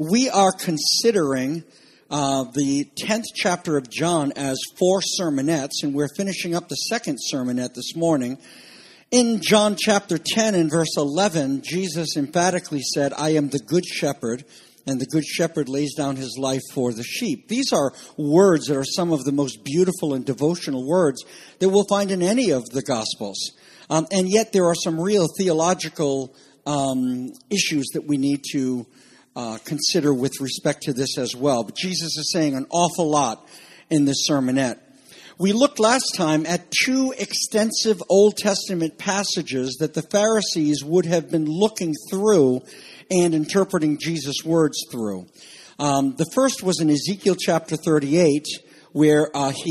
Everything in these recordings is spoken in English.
We are considering the 10th chapter of John as 4 sermonettes, and we're finishing up the second sermonette this morning. In John chapter 10 and verse 11, Jesus emphatically said, "I am the good shepherd, and the good shepherd lays down his life for the sheep." These are words that are some of the most beautiful and devotional words that we'll find in any of the Gospels. And yet there are some real theological issues that we need to consider with respect to this as well. But Jesus is saying an awful lot in this sermonette. We looked last time at 2 extensive Old Testament passages that the Pharisees would have been looking through and interpreting Jesus' words through. The first was in Ezekiel chapter 38, where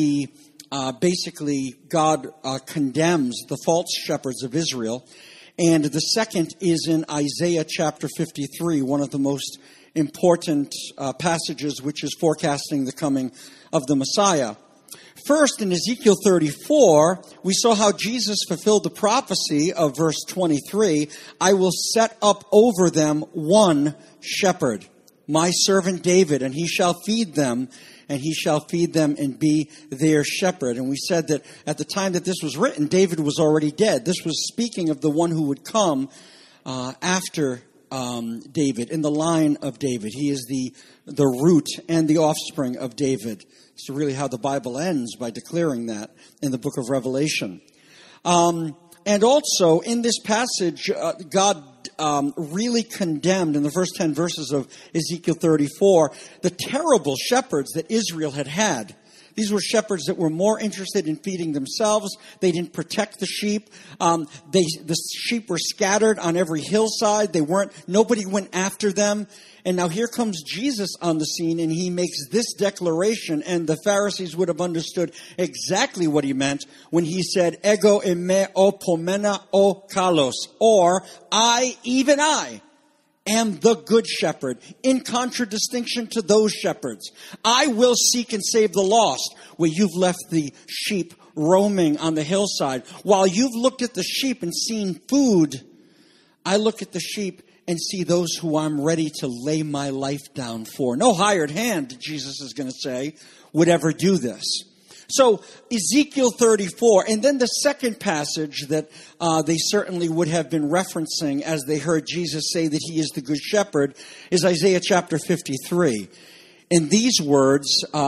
God condemns the false shepherds of Israel. And the second is in Isaiah chapter 53, one of the most important passages, which is forecasting the coming of the Messiah. First, in Ezekiel 34, we saw how Jesus fulfilled the prophecy of verse 23, "I will set up over them one shepherd, my servant David, and he shall feed them, and he shall feed them and be their shepherd." And we said that at the time that this was written, David was already dead. This was speaking of the one who would come after David, in the line of David. He is the root and the offspring of David. It's really how the Bible ends, by declaring that in the book of Revelation. And also, in this passage, God really condemned, in the first 10 verses of Ezekiel 34, the terrible shepherds that Israel had had. These were shepherds that were more interested in feeding themselves. They didn't protect the sheep. The sheep were scattered on every hillside. Nobody went after them. And now here comes Jesus on the scene, and he makes this declaration, and the Pharisees would have understood exactly what he meant when he said, "Ego eme o pomena o kalos," or "I, even I, am the good shepherd," in contradistinction to those shepherds. "I will seek and save the lost," where you've left the sheep roaming on the hillside. While you've looked at the sheep and seen food, I look at the sheep and see those who I'm ready to lay my life down for. No hired hand, Jesus is going to say, would ever do this. So Ezekiel 34, and then the second passage that they certainly would have been referencing as they heard Jesus say that he is the good shepherd, is Isaiah chapter 53. In these words,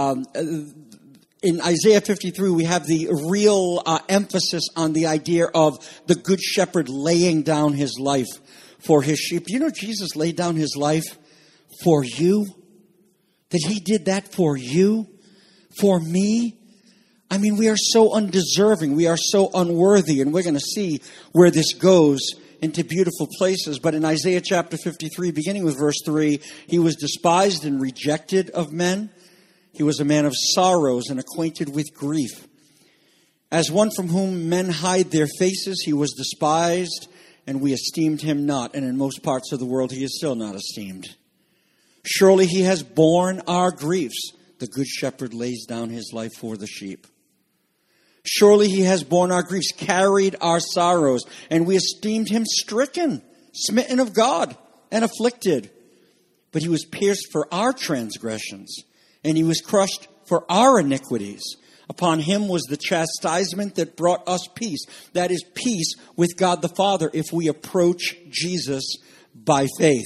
in Isaiah 53, we have the real emphasis on the idea of the good shepherd laying down his life for his sheep. You know, Jesus laid down his life for you? That he did that for you? For me? I mean, we are so undeserving. We are so unworthy. And we're going to see where this goes into beautiful places. But in Isaiah chapter 53, beginning with verse 3, he was despised and rejected of men. He was a man of sorrows and acquainted with grief. As one from whom men hide their faces, he was despised, and we esteemed him not. And in most parts of the world, he is still not esteemed. Surely he has borne our griefs. The good shepherd lays down his life for the sheep. Surely he has borne our griefs, carried our sorrows, and we esteemed him stricken, smitten of God, and afflicted. But he was pierced for our transgressions, and he was crushed for our iniquities. Upon him was the chastisement that brought us peace. That is, peace with God the Father if we approach Jesus by faith.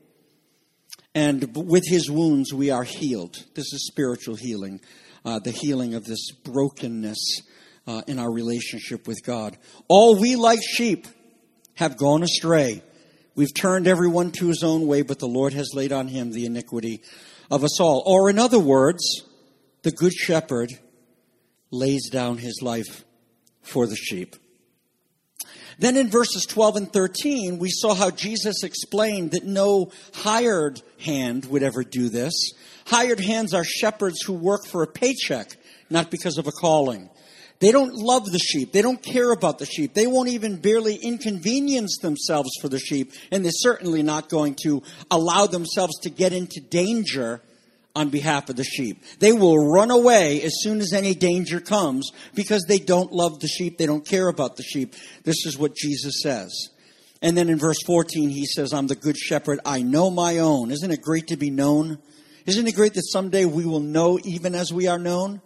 And with his wounds we are healed. This is spiritual healing. The healing of this brokenness in our relationship with God. All we like sheep have gone astray. We've turned everyone to his own way, but the Lord has laid on him the iniquity of us all. Or in other words, the good shepherd lays down his life for the sheep. Then in verses 12 and 13, we saw how Jesus explained that no hired hand would ever do this. Hired hands are shepherds who work for a paycheck, not because of a calling. They don't love the sheep. They don't care about the sheep. They won't even barely inconvenience themselves for the sheep. And they're certainly not going to allow themselves to get into danger on behalf of the sheep. They will run away as soon as any danger comes because they don't love the sheep. They don't care about the sheep. This is what Jesus says. And then in verse 14, he says, I'm the good shepherd. I know my own. Isn't it great to be known? Isn't it great that someday we will know even as we are known?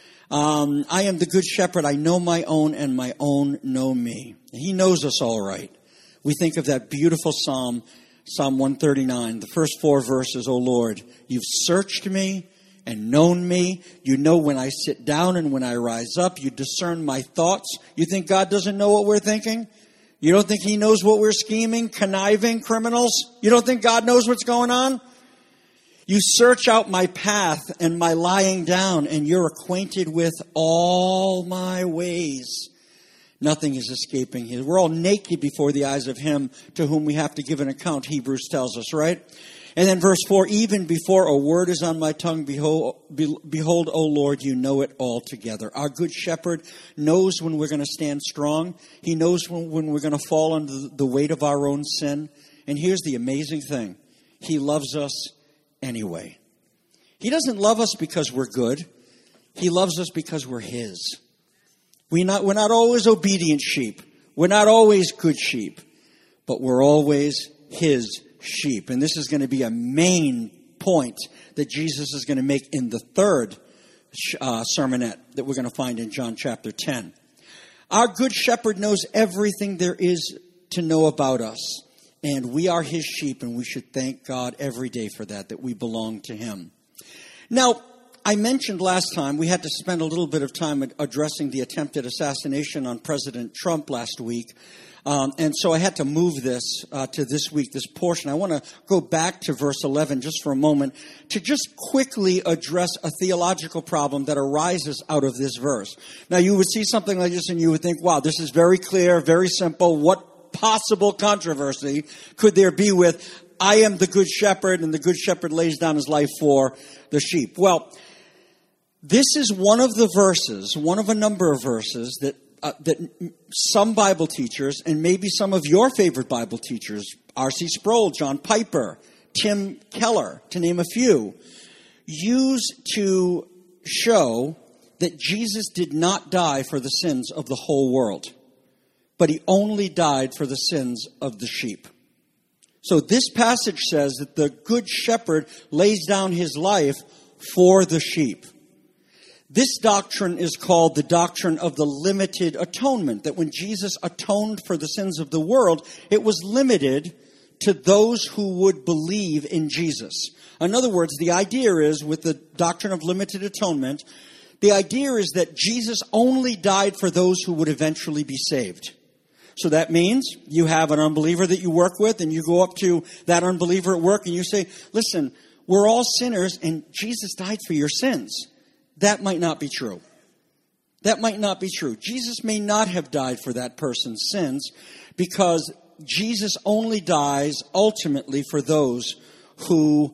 I am the good shepherd. I know my own, and my own know me. He knows us all right. We think of that beautiful Psalm 139, the first 4 verses. O Lord, you've searched me and known me. You know when I sit down and when I rise up. You discern my thoughts. You think God doesn't know what we're thinking? You don't think he knows what we're scheming, conniving criminals? You don't think God knows what's going on? You search out my path and my lying down, and you're acquainted with all my ways. Nothing is escaping him. We're all naked before the eyes of him to whom we have to give an account, Hebrews tells us, right? And then verse 4, even before a word is on my tongue, behold, O Lord, you know it altogether. Our good shepherd knows when we're going to stand strong. He knows when we're going to fall under the weight of our own sin. And here's the amazing thing. He loves us anyway. He doesn't love us because we're good. He loves us because we're his. We're not always obedient sheep. We're not always good sheep. But we're always his sheep. And this is going to be a main point that Jesus is going to make in the third sermonette that we're going to find in John chapter 10. Our good shepherd knows everything there is to know about us. And we are his sheep, and we should thank God every day for that we belong to him. Now, I mentioned last time we had to spend a little bit of time addressing the attempted assassination on President Trump last week. And so I had to move this to this week, this portion. I want to go back to verse 11 just for a moment to just quickly address a theological problem that arises out of this verse. Now, you would see something like this and you would think, wow, this is very clear, very simple. What possible controversy could there be with, I am the good shepherd and the good shepherd lays down his life for the sheep? Well, this is one of the verses, one of a number of verses that some Bible teachers, and maybe some of your favorite Bible teachers, R.C. Sproul, John Piper, Tim Keller, to name a few, use to show that Jesus did not die for the sins of the whole world, but he only died for the sins of the sheep. So this passage says that the good shepherd lays down his life for the sheep. This doctrine is called the doctrine of the limited atonement, that when Jesus atoned for the sins of the world, it was limited to those who would believe in Jesus. In other words, the idea is, with the doctrine of limited atonement, the idea is that Jesus only died for those who would eventually be saved. So that means you have an unbeliever that you work with, and you go up to that unbeliever at work and you say, listen, we're all sinners and Jesus died for your sins. That might not be true. That might not be true. Jesus may not have died for that person's sins because Jesus only dies ultimately for those who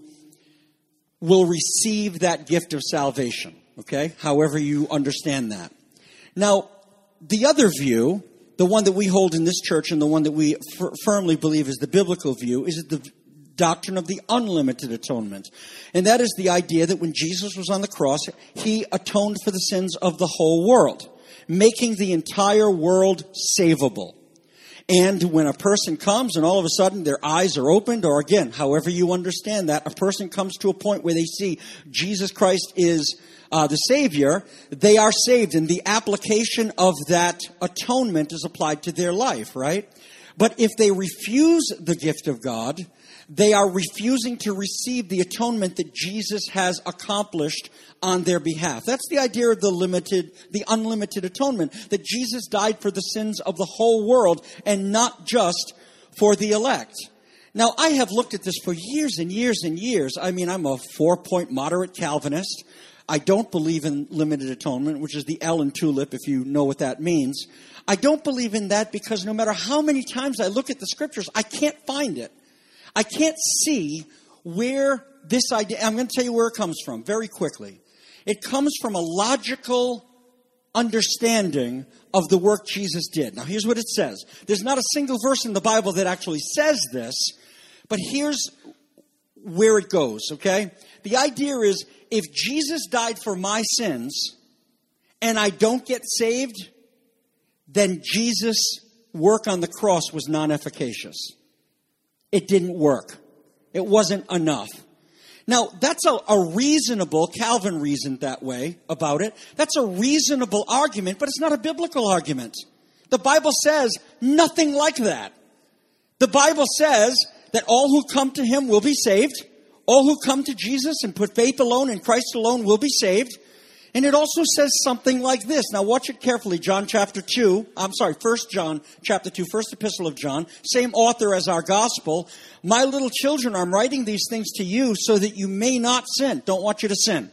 will receive that gift of salvation. Okay? However you understand that. Now, the other view, the one that we hold in this church and the one that we firmly believe is the biblical view, is the doctrine of the unlimited atonement. And that is the idea that when Jesus was on the cross, he atoned for the sins of the whole world, making the entire world savable. And when a person comes and all of a sudden their eyes are opened, or again, however you understand that, a person comes to a point where they see Jesus Christ is the Savior, they are saved. And the application of that atonement is applied to their life, right? But if they refuse the gift of God, they are refusing to receive the atonement that Jesus has accomplished on their behalf. That's the idea of the unlimited atonement, that Jesus died for the sins of the whole world and not just for the elect. Now, I have looked at this for years and years and years. I mean, I'm a 4-point moderate Calvinist. I don't believe in limited atonement, which is the L in tulip, if you know what that means. I don't believe in that because no matter how many times I look at the scriptures, I can't find it. I can't see where this idea, I'm going to tell you where it comes from very quickly. It comes from a logical understanding of the work Jesus did. Now, here's what it says. There's not a single verse in the Bible that actually says this, but here's where it goes, okay? The idea is, if Jesus died for my sins and I don't get saved, then Jesus work on the cross was non-efficacious. It didn't work. It wasn't enough. Now, that's a reasonable, Calvin reasoned that way about it. That's a reasonable argument, but it's not a biblical argument. The Bible says nothing like that. The Bible says that all who come to him will be saved. All who come to Jesus and put faith alone in Christ alone will be saved. And it also says something like this. Now watch it carefully. 1 John chapter 2, first epistle of John, same author as our gospel. My little children, I'm writing these things to you so that you may not sin. Don't want you to sin.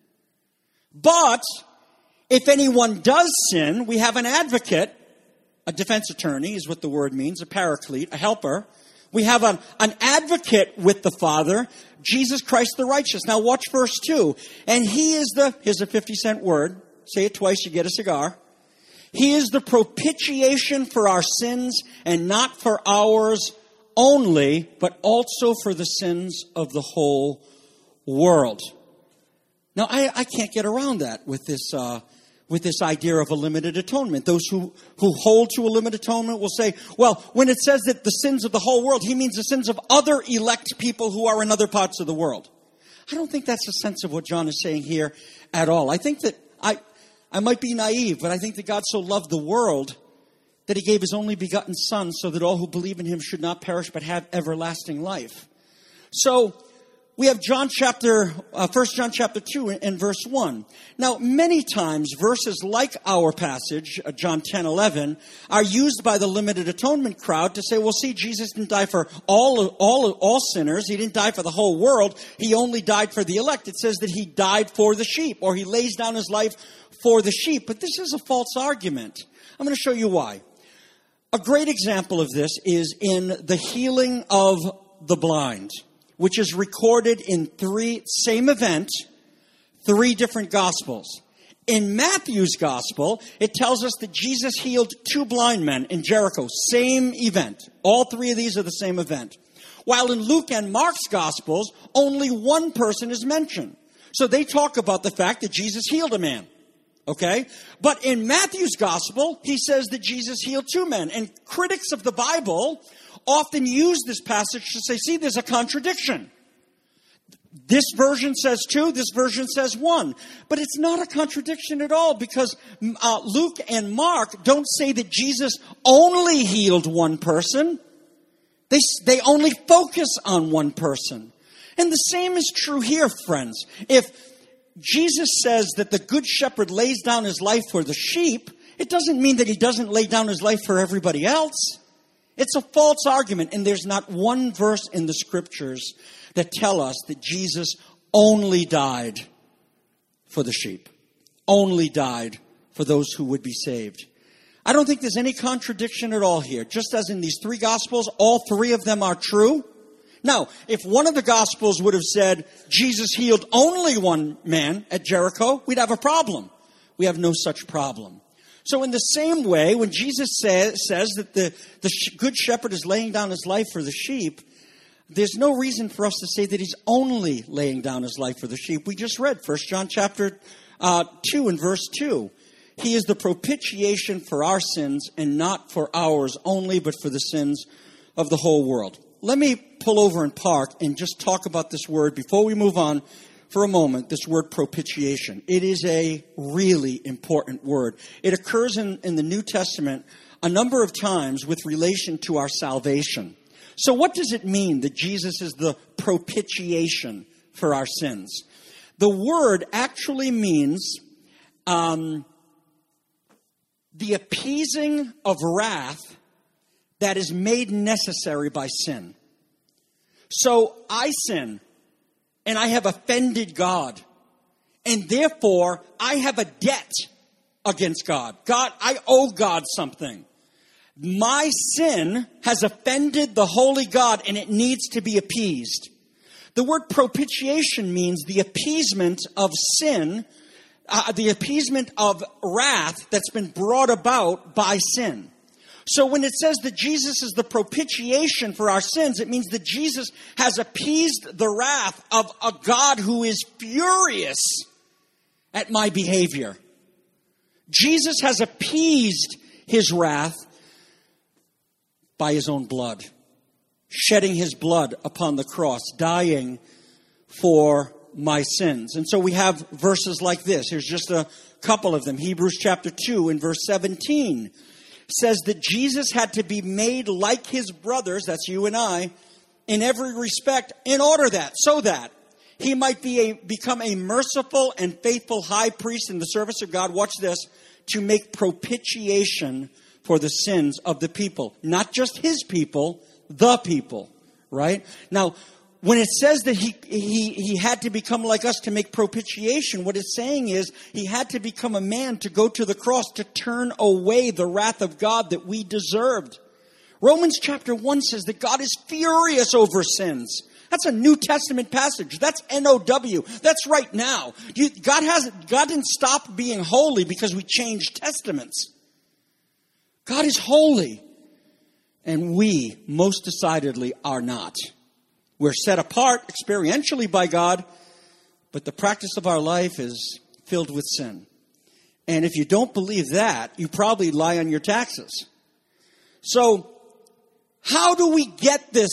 But if anyone does sin, we have an advocate, a defense attorney is what the word means, a paraclete, a helper. We have an advocate with the Father, Jesus Christ the righteous. Now watch verse 2. And he is here's a 50-cent word. Say it twice, you get a cigar. He is the propitiation for our sins, and not for ours only, but also for the sins of the whole world. Now I can't get around that with this idea of a limited atonement. Those who hold to a limited atonement will say, well, when it says that the sins of the whole world, he means the sins of other elect people who are in other parts of the world. I don't think that's the sense of what John is saying here at all. I think that I might be naive, but I think that God so loved the world that he gave his only begotten Son so that all who believe in him should not perish but have everlasting life. So we have 1 John chapter 2 and verse 1. Now, many times, verses like our passage, John 10:11, are used by the limited atonement crowd to say, well, see, Jesus didn't die for all sinners. He didn't die for the whole world. He only died for the elect. It says that he died for the sheep, or he lays down his life for the sheep. But this is a false argument. I'm going to show you why. A great example of this is in the healing of the blind, which is recorded in three different Gospels. In Matthew's Gospel, it tells us that Jesus healed 2 blind men in Jericho. Same event. All 3 of these are the same event. While in Luke and Mark's Gospels, only one person is mentioned. So they talk about the fact that Jesus healed a man. Okay? But in Matthew's Gospel, he says that Jesus healed 2 men. And critics of the Bible often use this passage to say, see, there's a contradiction. This version says 2, this version says 1. But it's not a contradiction at all, because Luke and Mark don't say that Jesus only healed one person. They only focus on one person. And the same is true here, friends. If Jesus says that the good shepherd lays down his life for the sheep, it doesn't mean that he doesn't lay down his life for everybody else. It's a false argument, and there's not one verse in the scriptures that tell us that Jesus only died for the sheep, only died for those who would be saved. I don't think there's any contradiction at all here. Just as in these 3 Gospels, all 3 of them are true. Now, if one of the Gospels would have said Jesus healed only one man at Jericho, we'd have a problem. We have no such problem. So in the same way, when Jesus says that the good shepherd is laying down his life for the sheep, there's no reason for us to say that he's only laying down his life for the sheep. We just read 1 John chapter 2 and verse 2. He is the propitiation for our sins, and not for ours only, but for the sins of the whole world. Let me pull over and park and just talk about this word before we move on for a moment, this word propitiation. It is a really important word. It occurs in the New Testament a number of times with relation to our salvation. So what does it mean that Jesus is the propitiation for our sins? The word actually means the appeasing of wrath that is made necessary by sin. So I sin, and I have offended God, and therefore I have a debt against God. I owe God something. My sin has offended the holy God, and it needs to be appeased. The word propitiation means the appeasement of sin, the appeasement of wrath that's been brought about by sin. So when it says that Jesus is the propitiation for our sins, it means that Jesus has appeased the wrath of a God who is furious at my behavior. Jesus has appeased his wrath by his own blood, shedding his blood upon the cross, dying for my sins. And so we have verses like this. Here's just a couple of them. Hebrews chapter 2 and verse 17 says that Jesus had to be made like his brothers, that's you and I, in every respect, in order that, so that he might become a merciful and faithful high priest in the service of God, watch this, to make propitiation for the sins of the people. Not just his people, the people, right? Now, when it says that he had to become like us to make propitiation, what it's saying is he had to become a man to go to the cross to turn away the wrath of God that we deserved. Romans chapter 1 says that God is furious over sins. That's a New Testament passage. That's N-O-W. That's right now. God didn't stop being holy because we changed testaments. God is holy. And we, most decidedly, are not. We're set apart experientially by God, but the practice of our life is filled with sin. And if you don't believe that, you probably lie on your taxes. So, how do we get this,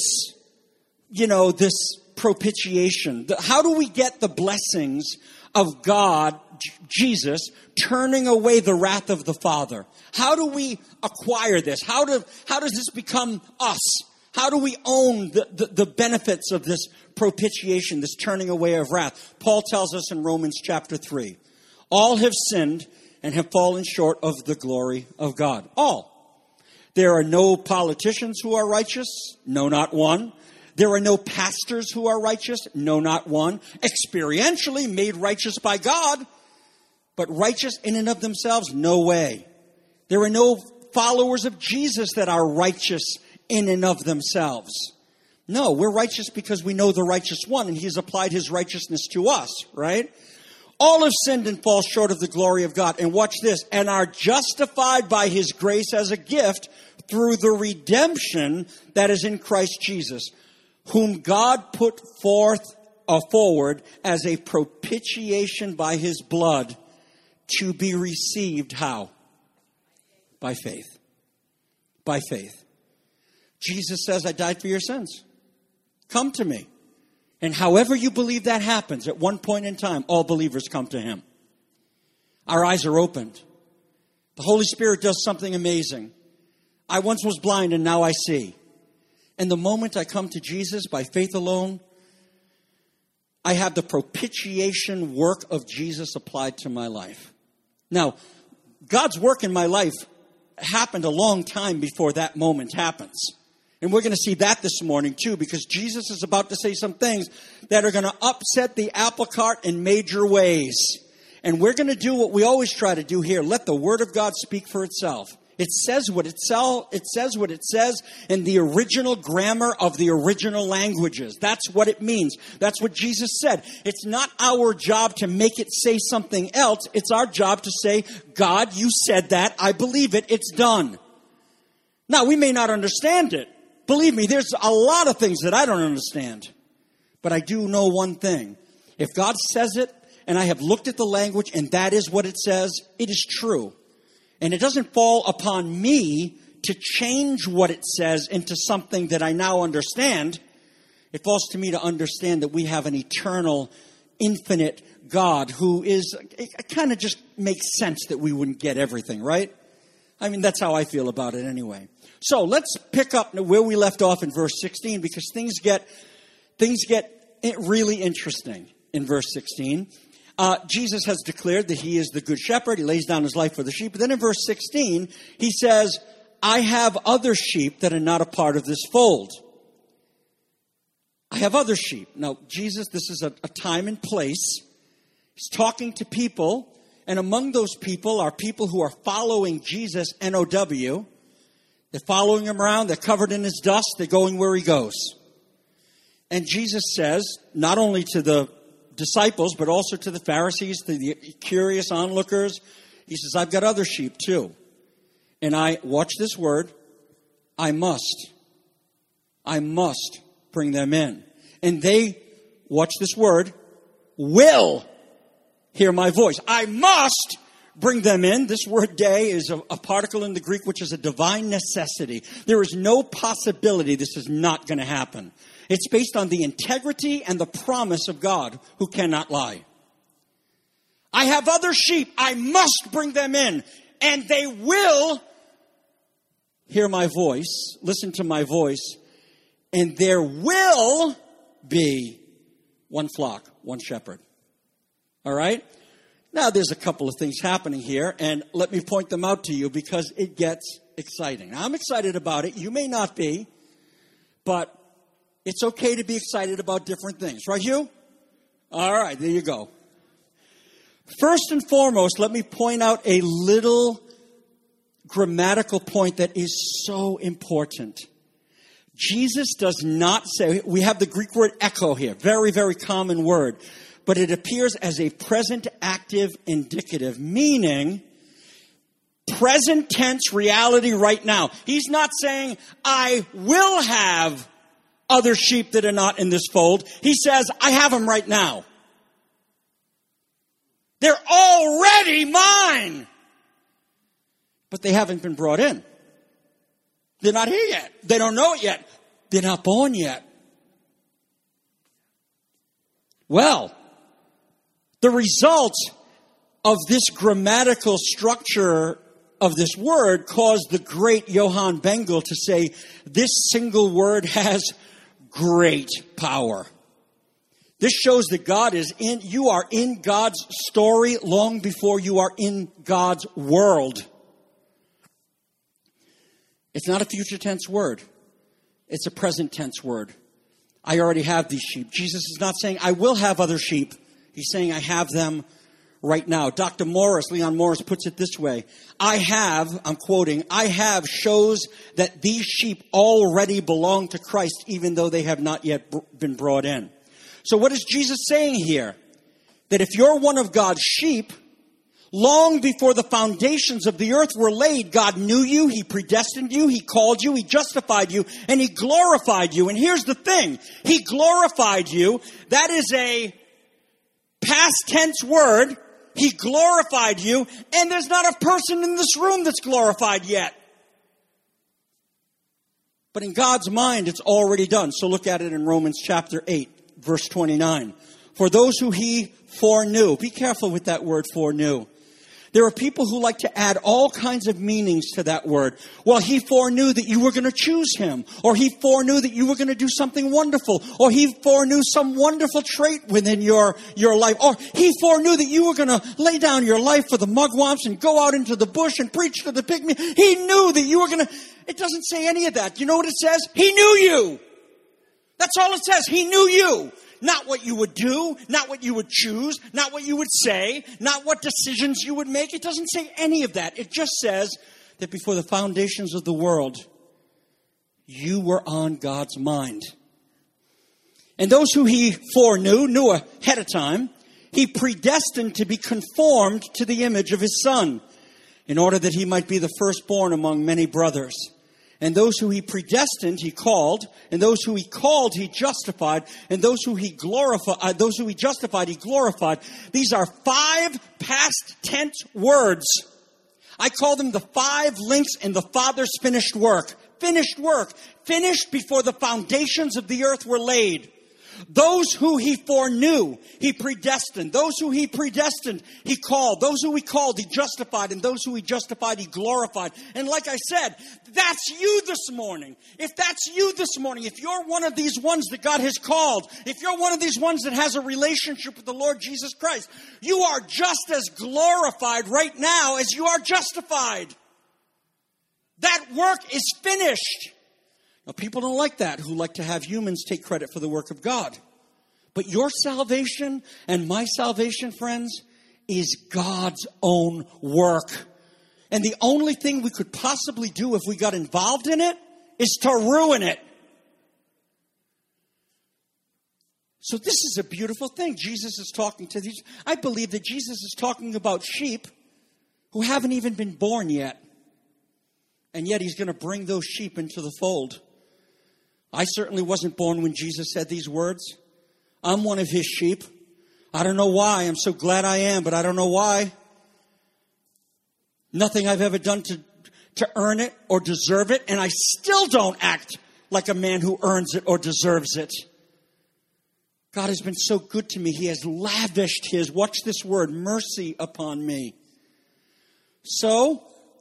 this propitiation? How do we get the blessings of God, Jesus, turning away the wrath of the Father? How do we acquire this? How does this become us? How do we own the benefits of this propitiation, this turning away of wrath? Paul tells us in Romans chapter 3, all have sinned and have fallen short of the glory of God. All. There are no politicians who are righteous. No, not one. There are no pastors who are righteous. No, not one. Experientially made righteous by God, but righteous in and of themselves, no way. There are no followers of Jesus that are righteous in and of themselves. No, we're righteous because we know the righteous one, and he's applied his righteousness to us, right? All have sinned and fall short of the glory of God. And watch this, and are justified by his grace as a gift through the redemption that is in Christ Jesus, whom God put forward as a propitiation by his blood to be received how? By faith. By faith. Jesus says, I died for your sins. Come to me. And however you believe that happens, at one point in time, all believers come to him. Our eyes are opened. The Holy Spirit does something amazing. I once was blind and now I see. And the moment I come to Jesus by faith alone, I have the propitiation work of Jesus applied to my life. Now, God's work in my life happened a long time before that moment happens. And we're going to see that this morning too, because Jesus is about to say some things that are going to upset the apple cart in major ways. And we're going to do what we always try to do here. Let the Word of God speak for itself. It says what it says in the original grammar of the original languages. That's what it means. That's what Jesus said. It's not our job to make it say something else. It's our job to say, God, you said that. I believe it. It's done. Now, we may not understand it. Believe me, there's a lot of things that I don't understand. But I do know one thing. If God says it, and I have looked at the language, and that is what it says, it is true. And it doesn't fall upon me to change what it says into something that I now understand. It falls to me to understand that we have an eternal, infinite God who is, it kind of just makes sense that we wouldn't get everything, right? I mean, that's how I feel about it anyway. So let's pick up where we left off in verse 16, because things get really interesting in verse 16. Jesus has declared that he is the good shepherd. He lays down his life for the sheep. But then in verse 16, he says, I have other sheep that are not a part of this fold. I have other sheep. Now, Jesus, this is a time and place. He's talking to people. And among those people are people who are following Jesus, N-O-W. They're following him around. They're covered in his dust. They're going where he goes. And Jesus says, not only to the disciples, but also to the Pharisees, to the curious onlookers, he says, I've got other sheep too. And watch this word, I must bring them in. And they, watch this word, will hear my voice. I must bring them in. This word day is a particle in the Greek which is a divine necessity. There is no possibility this is not going to happen. It's based on the integrity and the promise of God, who cannot lie. I have other sheep. I must bring them in. And they will hear my voice, listen to my voice, and there will be one flock, one shepherd. All right? Now, there's a couple of things happening here, and let me point them out to you because it gets exciting. Now, I'm excited about it. You may not be, but it's okay to be excited about different things. Right, Hugh? All right, there you go. First and foremost, let me point out a little grammatical point that is so important. Jesus does not say, we have the Greek word echo here, very, very common word, but it appears as a present active indicative, meaning present tense reality right now. He's not saying, I will have other sheep that are not in this fold. He says, I have them right now. They're already mine. But they haven't been brought in. They're not here yet. They don't know it yet. They're not born yet. Well, the result of this grammatical structure of this word caused the great Johann Bengel to say, this single word has great power. This shows that you are in God's story long before you are in God's world. It's not a future tense word. It's a present tense word. I already have these sheep. Jesus is not saying, I will have other sheep. He's saying, I have them right now. Dr. Leon Morris puts it this way. I'm quoting, I have shows that these sheep already belong to Christ, even though they have not yet been brought in. So what is Jesus saying here? That if you're one of God's sheep, long before the foundations of the earth were laid, God knew you, He predestined you, He called you, He justified you, and He glorified you. And here's the thing. He glorified you. That is a past tense word. He glorified you, and there's not a person in this room that's glorified yet. But in God's mind, it's already done. So look at it in Romans chapter 8, verse 29. For those who He foreknew. Be careful with that word foreknew. There are people who like to add all kinds of meanings to that word. Well, He foreknew that you were going to choose Him. Or He foreknew that you were going to do something wonderful. Or He foreknew some wonderful trait within your life. Or He foreknew that you were going to lay down your life for the mugwumps and go out into the bush and preach to the pygmy. He knew that you were going to... It doesn't say any of that. You know what it says? He knew you. That's all it says. He knew you. Not what you would do, not what you would choose, not what you would say, not what decisions you would make. It doesn't say any of that. It just says that before the foundations of the world, you were on God's mind. And those who He foreknew, knew ahead of time, He predestined to be conformed to the image of His Son, in order that He might be the firstborn among many brothers. And those who He predestined, He called. And those who He called, He justified. And those who He justified, He glorified. These are 5 past tense words. I call them the 5 links in the Father's finished work. Finished work. Finished before the foundations of the earth were laid. Those who He foreknew, He predestined. Those who He predestined, He called. Those who He called, He justified. And those who He justified, He glorified. And like I said, that's you this morning. If that's you this morning, if you're one of these ones that God has called, if you're one of these ones that has a relationship with the Lord Jesus Christ, you are just as glorified right now as you are justified. That work is finished. Now, people don't like that, who like to have humans take credit for the work of God. But your salvation and my salvation, friends, is God's own work. And the only thing we could possibly do if we got involved in it is to ruin it. So this is a beautiful thing. Jesus is talking to these. I believe that Jesus is talking about sheep who haven't even been born yet. And yet He's going to bring those sheep into the fold. I certainly wasn't born when Jesus said these words. I'm one of His sheep. I don't know why. I'm so glad I am, but I don't know why. Nothing I've ever done to earn it or deserve it, and I still don't act like a man who earns it or deserves it. God has been so good to me. He has lavished his, watch this word, mercy upon me. So,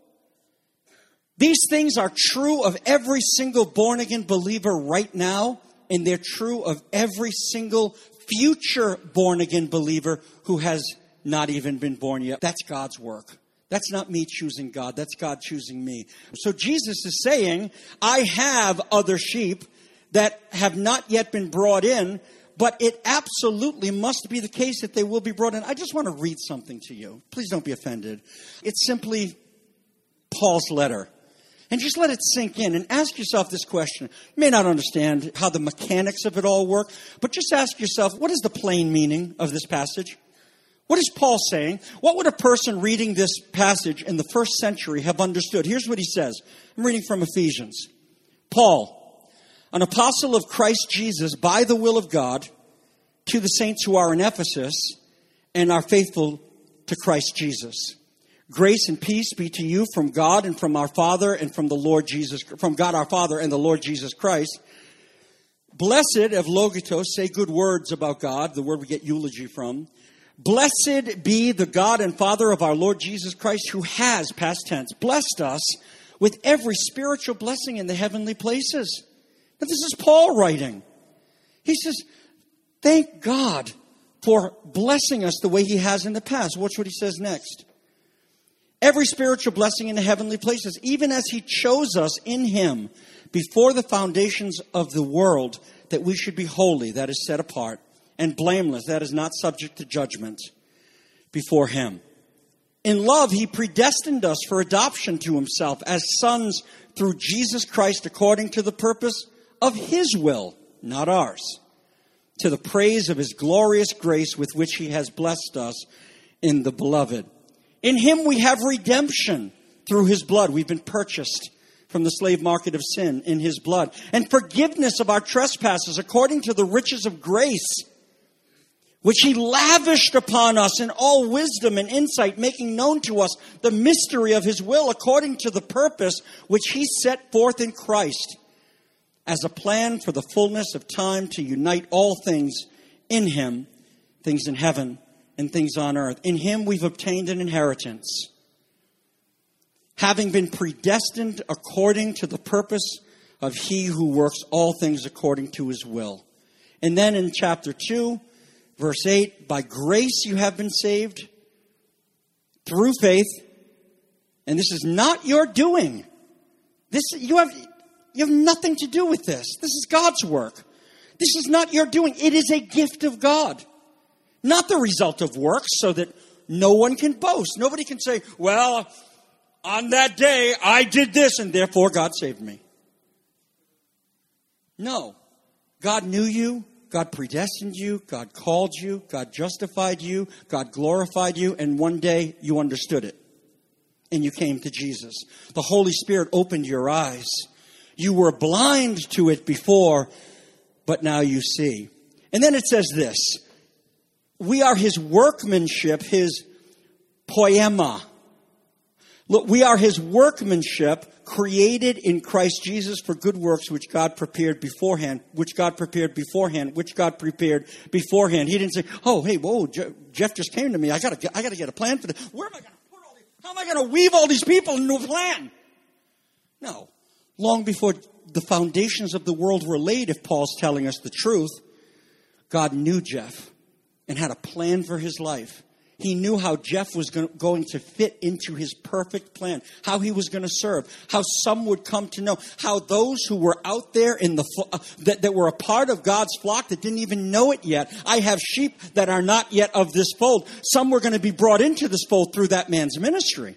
these things are true of every single born-again believer right now, and they're true of every single future born-again believer who has not even been born yet. That's God's work. That's not me choosing God. That's God choosing me. So Jesus is saying, I have other sheep that have not yet been brought in, but it absolutely must be the case that they will be brought in. I just want to read something to you. Please don't be offended. It's simply Paul's letter. And just let it sink in and ask yourself this question. You may not understand how the mechanics of it all work, but just ask yourself, what is the plain meaning of this passage? What is Paul saying? What would a person reading this passage in the first century have understood? Here's what he says. I'm reading from Ephesians. Paul, an apostle of Christ Jesus by the will of God, to the saints who are in Ephesus and are faithful to Christ Jesus. Grace and peace be to you from God and from our Father and from the Lord Jesus, from God our Father and the Lord Jesus Christ. Blessed, evlogitos, say good words about God, the word we get eulogy from. Blessed be the God and Father of our Lord Jesus Christ, who has, past tense, blessed us with every spiritual blessing in the heavenly places. Now, this is Paul writing. He says, thank God for blessing us the way he has in the past. Watch what he says next. Every spiritual blessing in the heavenly places, even as he chose us in him before the foundations of the world, that we should be holy, that is set apart, and blameless, that is not subject to judgment, before him. In love, he predestined us for adoption to himself as sons through Jesus Christ, according to the purpose of his will, not ours, to the praise of his glorious grace with which he has blessed us in the beloved. In him we have redemption through his blood. We've been purchased from the slave market of sin in his blood. And forgiveness of our trespasses according to the riches of grace, which he lavished upon us in all wisdom and insight, making known to us the mystery of his will according to the purpose which he set forth in Christ, as a plan for the fullness of time to unite all things in him, things in heaven and things on earth. In him we've obtained an inheritance, having been predestined according to the purpose of he who works all things according to his will. And then in chapter 2, verse 8, by grace you have been saved through faith, and this is not your doing. You have nothing to do with this. This is God's work. This is not your doing. It is a gift of God. Not the result of works, so that no one can boast. Nobody can say, well, on that day I did this and therefore God saved me. No. God knew you. God predestined you. God called you. God justified you. God glorified you. And one day you understood it. And you came to Jesus. The Holy Spirit opened your eyes. You were blind to it before, but now you see. And then it says this. We are his workmanship, his poema. Look, we are his workmanship, created in Christ Jesus for good works, which God prepared beforehand. He didn't say, oh, hey, whoa, Jeff just came to me. I gotta get a plan for this. Where am I going to put all these? How am I going to weave all these people into a plan? No. Long before the foundations of the world were laid, if Paul's telling us the truth, God knew Jeff and had a plan for his life. He knew how Jeff was going to fit into his perfect plan, how he was going to serve, how some would come to know, how those who were out there in that were a part of God's flock that didn't even know it yet. I have sheep that are not yet of this fold. Some were going to be brought into this fold through that man's ministry.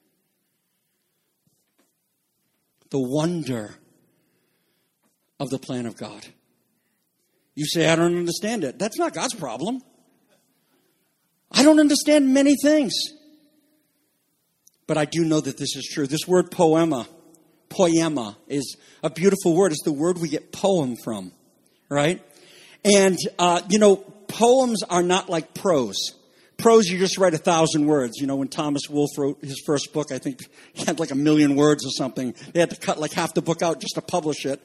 The wonder of the plan of God. You say, I don't understand it. That's not God's problem. I don't understand many things. But I do know that this is true. This word poema, is a beautiful word. It's the word we get poem from, right? And, poems are not like prose. Prose, you just write 1,000 words. You know, when Thomas Wolfe wrote his first book, I think he had like 1,000,000 words or something. They had to cut like half the book out just to publish it.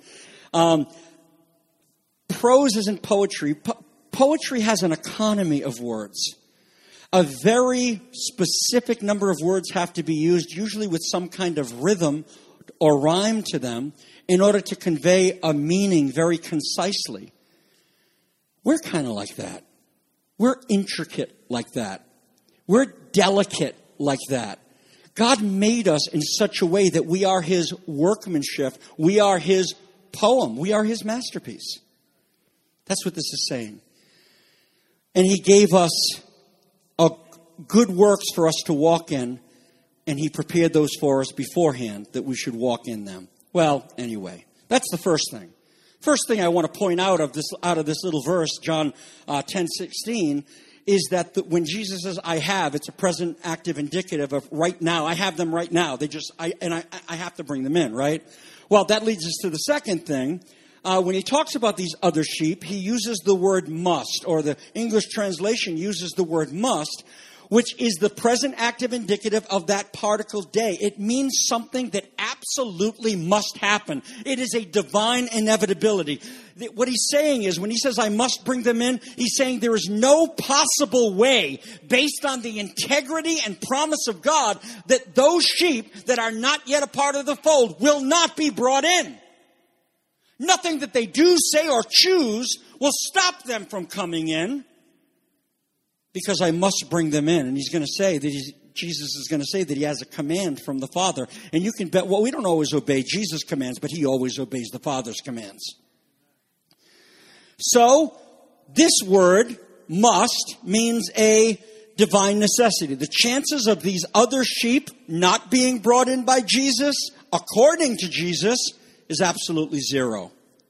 Prose isn't poetry. Poetry has an economy of words. A very specific number of words have to be used, usually with some kind of rhythm or rhyme to them, in order to convey a meaning very concisely. We're kind of like that. We're intricate like that. We're delicate like that. God made us in such a way that we are His workmanship. We are His poem. We are His masterpiece. That's what this is saying. And He gave us good works for us to walk in, and He prepared those for us beforehand that we should walk in them. Well, anyway, that's the first thing. First thing I want to point out of this little verse, John 10:16, is that when Jesus says, I have, it's a present active indicative of right now. I have them right now. I have to bring them in, right? Well, that leads us to the second thing. When He talks about these other sheep, He uses the word must, or the English translation uses the word must, which is the present active indicative of that particle day. It means something that absolutely must happen. It is a divine inevitability. What He's saying is, when He says, I must bring them in, He's saying there is no possible way, based on the integrity and promise of God, that those sheep that are not yet a part of the fold will not be brought in. Nothing that they do, say, or choose will stop them from coming in, because I must bring them in. And He's going to say that Jesus is going to say that He has a command from the Father. And you can bet, well, we don't always obey Jesus' commands, but He always obeys the Father's commands. So, this word, must, means a divine necessity. The chances of these other sheep not being brought in by Jesus, according to Jesus, is absolutely zero.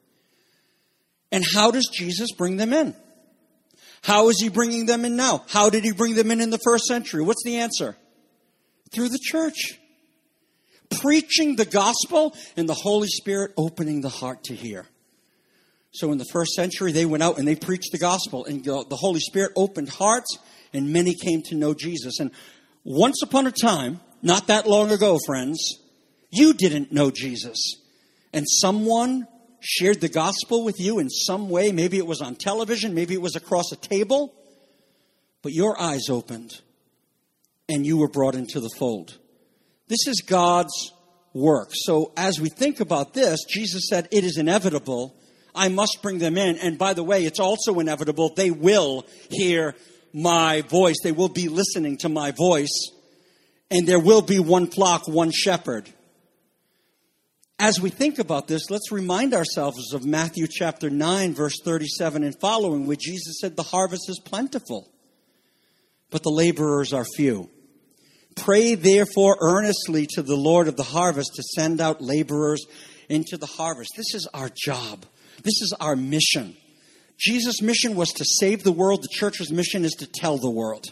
And how does Jesus bring them in? How is He bringing them in now? How did He bring them in the first century? What's the answer? Through the church. Preaching the gospel and the Holy Spirit opening the heart to hear. So in the first century, they went out and they preached the gospel, and the Holy Spirit opened hearts, and many came to know Jesus. And once upon a time, not that long ago, friends, you didn't know Jesus. And someone shared the gospel with you in some way. Maybe it was on television. Maybe it was across a table. But your eyes opened and you were brought into the fold. This is God's work. So as we think about this, Jesus said, it is inevitable. I must bring them in. And by the way, it's also inevitable. They will hear my voice. They will be listening to my voice. And there will be one flock, one shepherd. As we think about this, let's remind ourselves of Matthew chapter 9, verse 37 and following, where Jesus said, the harvest is plentiful, but the laborers are few. Pray therefore earnestly to the Lord of the harvest to send out laborers into the harvest. This is our job. This is our mission. Jesus' mission was to save the world. The church's mission is to tell the world.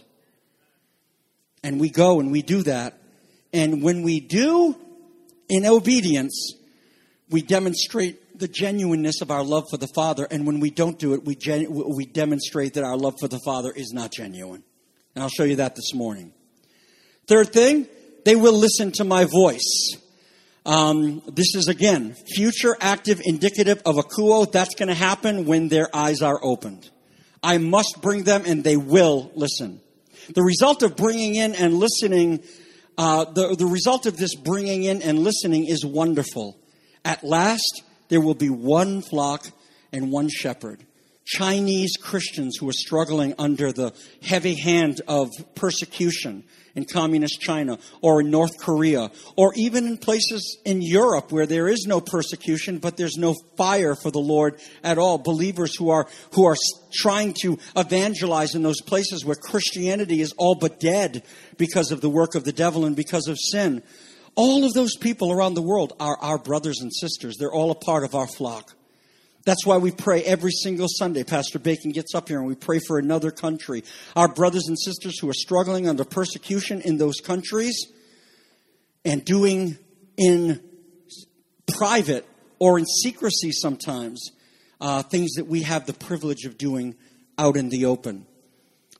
And we go and we do that. And when we do, in obedience, we demonstrate the genuineness of our love for the Father. And when we don't do it, we demonstrate that our love for the Father is not genuine. And I'll show you that this morning. Third thing, they will listen to my voice. This is, again, future active indicative of akuo. That's going to happen when their eyes are opened. I must bring them and they will listen. The result of bringing in and listening the result of this bringing in and listening is wonderful. At last, there will be one flock and one shepherd. Chinese Christians who are struggling under the heavy hand of persecution in communist China or in North Korea, or even in places in Europe where there is no persecution, but there's no fire for the Lord at all. Believers who are trying to evangelize in those places where Christianity is all but dead because of the work of the devil and because of sin. All of those people around the world are our brothers and sisters. They're all a part of our flock. That's why we pray every single Sunday. Pastor Bacon gets up here and we pray for another country. Our brothers and sisters who are struggling under persecution in those countries and doing in private or in secrecy sometimes things that we have the privilege of doing out in the open.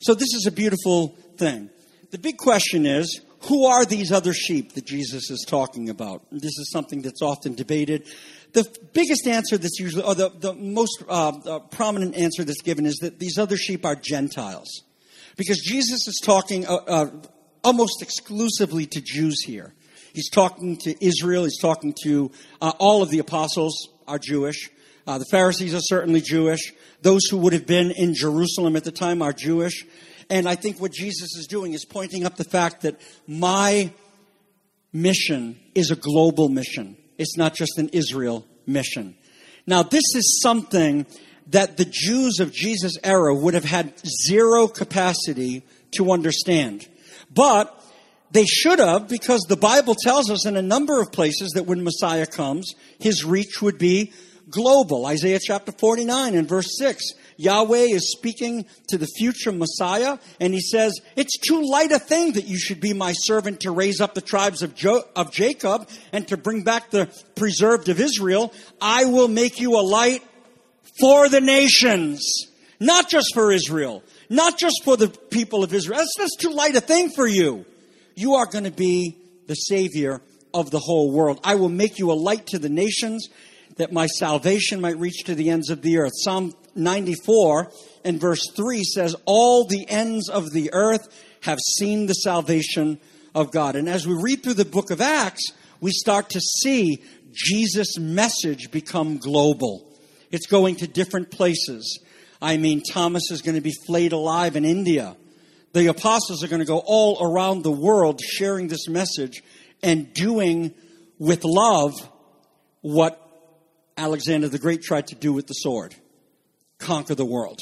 So this is a beautiful thing. The big question is, who are these other sheep that Jesus is talking about? This is something that's often debated. The biggest answer that's usually, or the most prominent answer that's given is that these other sheep are Gentiles. Because Jesus is talking almost exclusively to Jews here. He's talking to Israel. He's talking to all of the apostles are Jewish. The Pharisees are certainly Jewish. Those who would have been in Jerusalem at the time are Jewish. And I think what Jesus is doing is pointing up the fact that my mission is a global mission. It's not just an Israel mission. Now, this is something that the Jews of Jesus' era would have had zero capacity to understand. But they should have, because the Bible tells us in a number of places that when Messiah comes, his reach would be global. Isaiah chapter 49 and verse 6. Yahweh is speaking to the future Messiah, and he says, it's too light a thing that you should be my servant to raise up the tribes of Jacob and to bring back the preserved of Israel. I will make you a light for the nations, not just for Israel, not just for the people of Israel. That's too light a thing for you. You are going to be the Savior of the whole world. I will make you a light to the nations, that my salvation might reach to the ends of the earth. Psalm 94 and verse 3 says, all the ends of the earth have seen the salvation of God. And as we read through the book of Acts, we start to see Jesus' message become global. It's going to different places. I mean, Thomas is going to be flayed alive in India. The apostles are going to go all around the world sharing this message and doing with love what Alexander the Great tried to do with the sword. Conquer the world.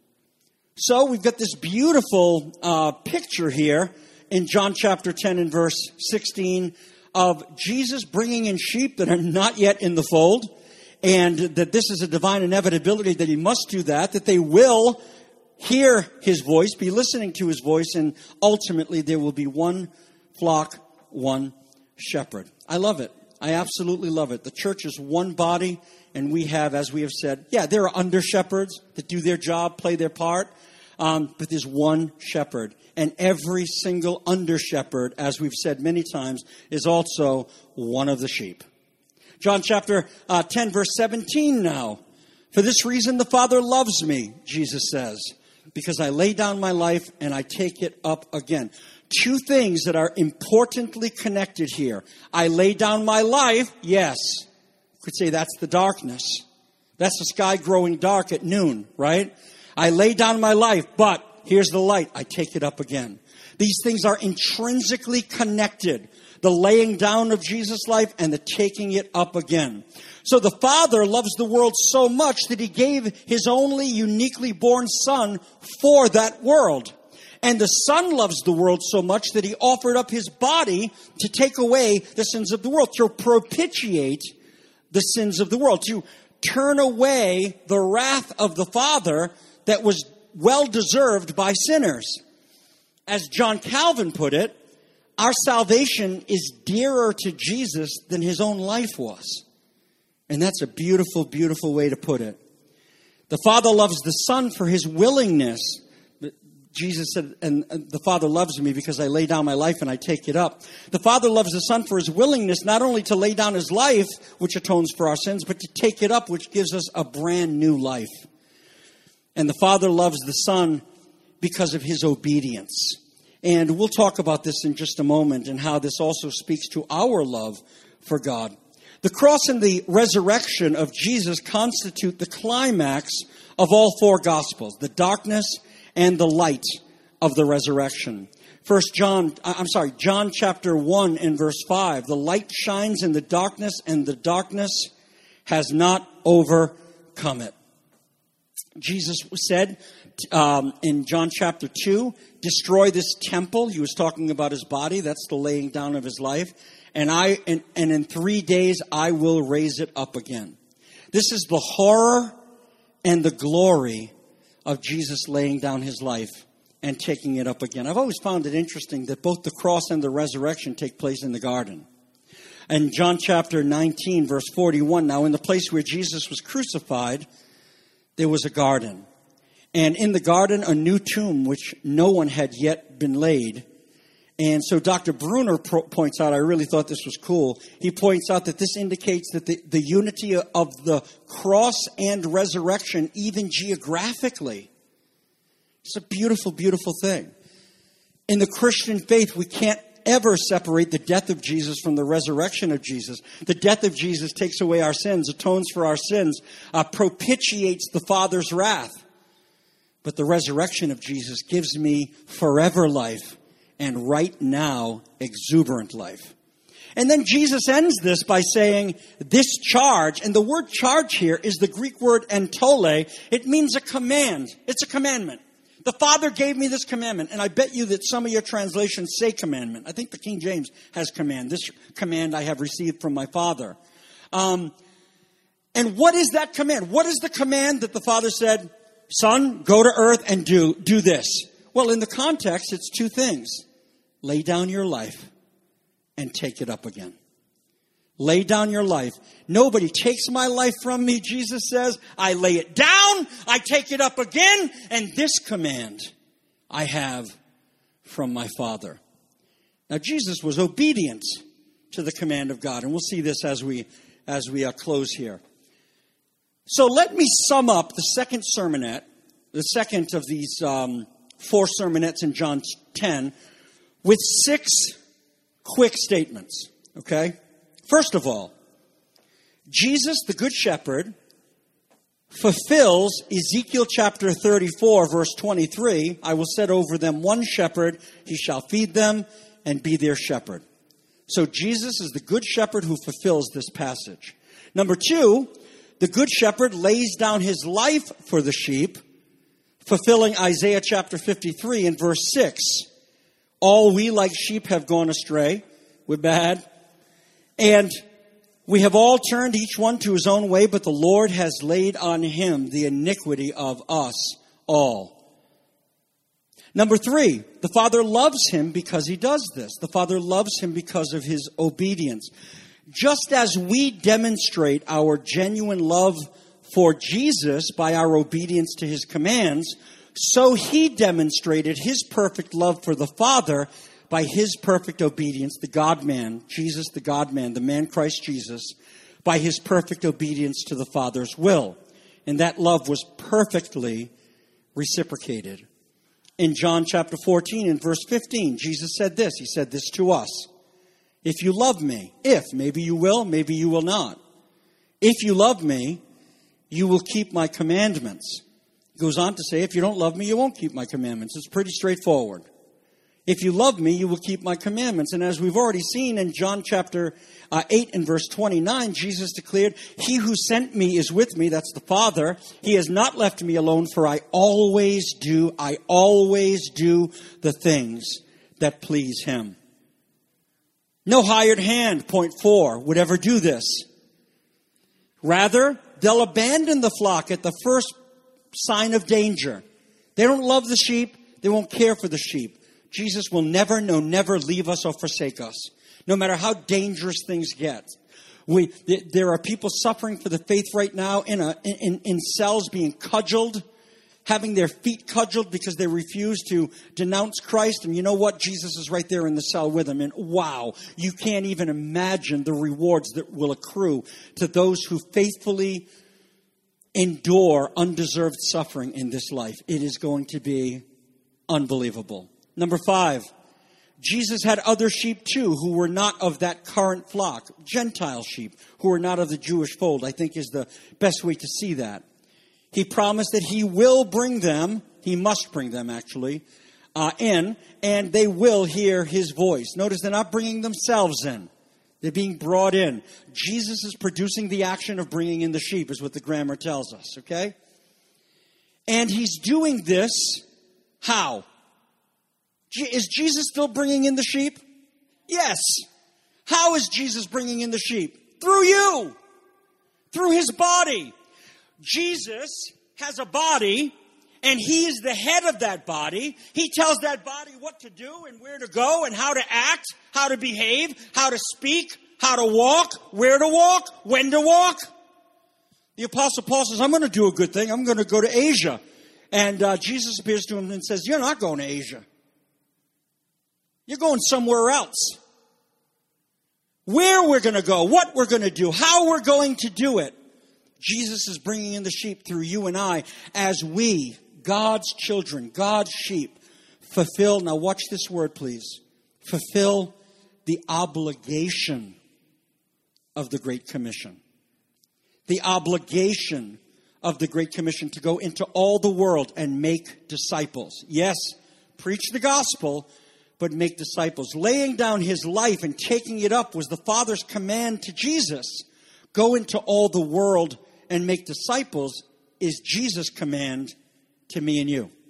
So we've got this beautiful picture here in John chapter 10 and verse 16 of Jesus bringing in sheep that are not yet in the fold, and that this is a divine inevitability that he must do that they will hear his voice, be listening to his voice, and ultimately there will be one flock, one shepherd. I love it. I absolutely love it. The church is one body, and we have, as we have said, there are under shepherds that do their job, play their part, but there's one shepherd. And every single under shepherd, as we've said many times, is also one of the sheep. John chapter 10, verse 17 now. For this reason the Father loves me, Jesus says, because I lay down my life and I take it up again. Two things that are importantly connected here. I lay down my life, yes. You could say that's the darkness. That's the sky growing dark at noon, right? I lay down my life, but here's the light. I take it up again. These things are intrinsically connected. The laying down of Jesus' life and the taking it up again. So the Father loves the world so much that he gave his only uniquely born Son for that world. And the Son loves the world so much that he offered up his body to take away the sins of the world, to propitiate the sins of the world, to turn away the wrath of the Father that was well deserved by sinners. As John Calvin put it, our salvation is dearer to Jesus than his own life was. And that's a beautiful, beautiful way to put it. The Father loves the Son for his willingness. Jesus said, and the Father loves me because I lay down my life and I take it up. The Father loves the Son for his willingness, not only to lay down his life, which atones for our sins, but to take it up, which gives us a brand new life. And the Father loves the Son because of his obedience. And we'll talk about this in just a moment and how this also speaks to our love for God. The cross and the resurrection of Jesus constitute the climax of all four Gospels, the darkness and the light of the resurrection. John chapter 1 and verse 5. The light shines in the darkness, and the darkness has not overcome it. Jesus said in John chapter 2, destroy this temple. He was talking about his body. That's the laying down of his life. And in 3 days I will raise it up again. This is the horror and the glory of Jesus laying down his life and taking it up again. I've always found it interesting that both the cross and the resurrection take place in the garden. In John chapter 19, verse 41, now in the place where Jesus was crucified, there was a garden. And in the garden, a new tomb, which no one had yet been laid. And so Dr. Bruner points out, I really thought this was cool. He points out that this indicates that the unity of the cross and resurrection, even geographically. It's a beautiful, beautiful thing. In the Christian faith, we can't ever separate the death of Jesus from the resurrection of Jesus. The death of Jesus takes away our sins, atones for our sins, propitiates the Father's wrath. But the resurrection of Jesus gives me forever life and right now exuberant life. And then Jesus ends this by saying this charge, and the word charge here is the Greek word entole. It means a command. It's a commandment. The Father gave me this commandment, and I bet you that some of your translations say commandment. I think the King James has command. This command I have received from my Father. And what is that command? What is the command that the Father said, Son, go to earth and do this? Well, in the context, it's two things. Lay down your life and take it up again. Lay down your life. Nobody takes my life from me, Jesus says. I lay it down, I take it up again, and this command I have from my Father. Now, Jesus was obedient to the command of God, and we'll see this as we close here. So let me sum up the second sermonette, the second of these 4 sermonettes in John 10, with 6 quick statements, okay? First of all, Jesus, the Good Shepherd, fulfills Ezekiel chapter 34, verse 23. I will set over them one shepherd, he shall feed them and be their shepherd. So Jesus is the Good Shepherd who fulfills this passage. Number 2, the Good Shepherd lays down his life for the sheep, fulfilling Isaiah chapter 53 and verse 6. All we like sheep have gone astray. We're bad. And we have all turned each one to his own way, but the Lord has laid on him the iniquity of us all. Number 3, the Father loves him because he does this. The Father loves him because of his obedience. Just as we demonstrate our genuine love for Jesus by our obedience to his commands, so he demonstrated his perfect love for the Father by his perfect obedience, the God-man, Jesus the God-man, the man Christ Jesus, by his perfect obedience to the Father's will. And that love was perfectly reciprocated. In John chapter 14 and verse 15, Jesus said this. He said this to us. If you love me, maybe you will, maybe you will not. If you love me, you will keep my commandments. He goes on to say, if you don't love me, you won't keep my commandments. It's pretty straightforward. If you love me, you will keep my commandments. And as we've already seen in John chapter 8 and verse 29, Jesus declared, he who sent me is with me, that's the Father. He has not left me alone, for I always do the things that please him. No hired hand, point 4, would ever do this. Rather, they'll abandon the flock at the first sign of danger. They don't love the sheep. They won't care for the sheep. Jesus will never leave us or forsake us, no matter how dangerous things get. There are people suffering for the faith right now in cells being cudgeled, having their feet cudgeled because they refuse to denounce Christ. And you know what? Jesus is right there in the cell with them. And wow, you can't even imagine the rewards that will accrue to those who faithfully endure undeserved suffering in this life. It is going to be unbelievable. Number 5, Jesus had other sheep too who were not of that current flock. Gentile sheep who were not of the Jewish fold, I think is the best way to see that. He promised that he will bring them, he must bring them actually, in, and they will hear his voice. Notice they're not bringing themselves in. They're being brought in. Jesus is producing the action of bringing in the sheep, is what the grammar tells us, okay? And he's doing this, how? Is Jesus still bringing in the sheep? Yes. How is Jesus bringing in the sheep? Through you. Through his body. Jesus has a body, and he is the head of that body. He tells that body what to do and where to go and how to act, how to behave, how to speak, how to walk, where to walk, when to walk. The Apostle Paul says, I'm going to do a good thing. I'm going to go to Asia. And Jesus appears to him and says, you're not going to Asia. You're going somewhere else. Where we're going to go, what we're going to do, how we're going to do it. Jesus is bringing in the sheep through you and I as we, God's children, God's sheep, fulfill, now watch this word please, fulfill the obligation of the Great Commission. The obligation of the Great Commission to go into all the world and make disciples. Yes, preach the gospel, but make disciples. Laying down his life and taking it up was the Father's command to Jesus. Go into all the world and make disciples is Jesus' command to me and you.